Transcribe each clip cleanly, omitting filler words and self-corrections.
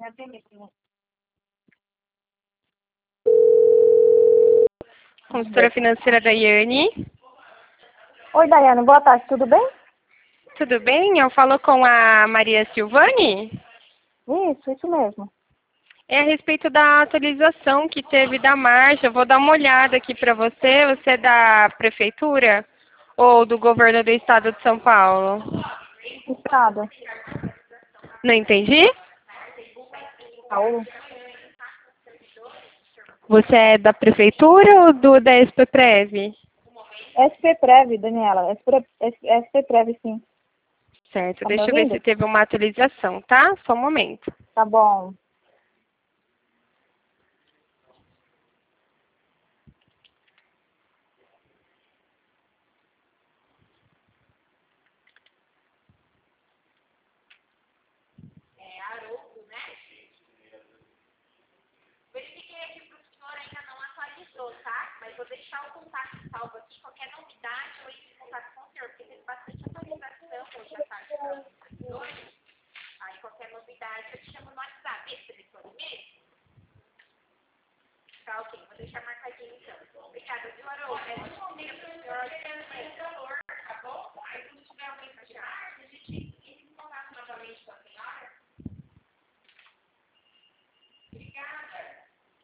Consultora financeira Daiane. Oi, Daiane, boa tarde, tudo bem? Tudo bem? Eu falo com a Maria Silvani. Isso mesmo. É a respeito da atualização que teve da margem. Eu vou dar uma olhada aqui para você. Você é da prefeitura ou do governo do estado de São Paulo? Estado. Não entendi? Paulo. Você é da prefeitura ou da SPPrev? SPPrev, Daniela. SPPrev, sim. Certo, Tá me deixa eu ver ouvindo? se teve uma atualização, tá? Só um momento. Tá bom. Verifiquei aqui para o senhor, ainda não atualizou, tá? Mas vou deixar o contato salvo aqui. Qualquer novidade, eu entro em contato com o senhor, porque teve bastante atualização hoje à tarde para os servidores. Aí qualquer novidade eu te chamo no WhatsApp. Esse telefone mesmo? Tá ok, vou deixar marcadinho então. Obrigada, viu, Haroldo? A gente liga para o senhor valor, tá bom? Aí quando tiver alguém para tirar, a gente entra em contato novamente com a senhora. Obrigada.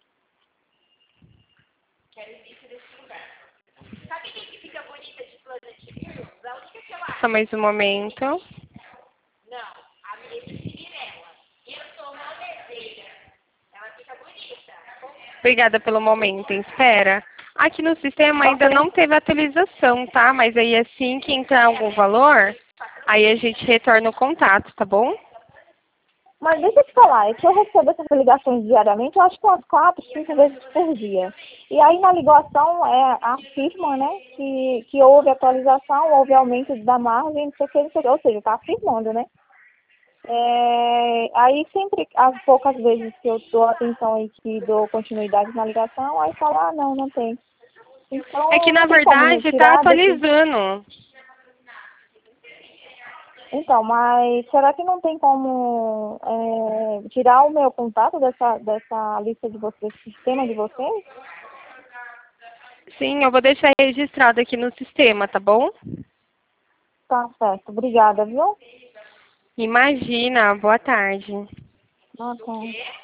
Quero início desse lugar. Sabe quem que fica bonita de Planet Views? A única que eu acho. Só mais um momento. Não, a minha de Cinderela. Eu sou uma deseja. Ela fica bonita. Obrigada pelo momento, hein? Espera. Aqui no sistema ainda não teve atualização, tá? Mas aí assim que entrar algum valor, aí a gente retorna o contato, tá bom? Mas deixa eu te falar, é que eu recebo essas ligações diariamente, eu acho que umas 4, 5 vezes por dia. E aí na ligação afirma, né, que houve atualização, houve aumento da margem, não sei o que, não sei o que, ou seja, está afirmando, né? Aí sempre, as poucas vezes que eu dou atenção e que dou continuidade na ligação, aí fala, não tem. Então, É que na não tem como me verdade está tirar desse... atualizando. Então, mas será que não tem como tirar o meu contato dessa lista de vocês, sistema de vocês? Sim, eu vou deixar registrado aqui no sistema, tá bom? Tá certo, obrigada, viu? Imagina, boa tarde. Boa tarde.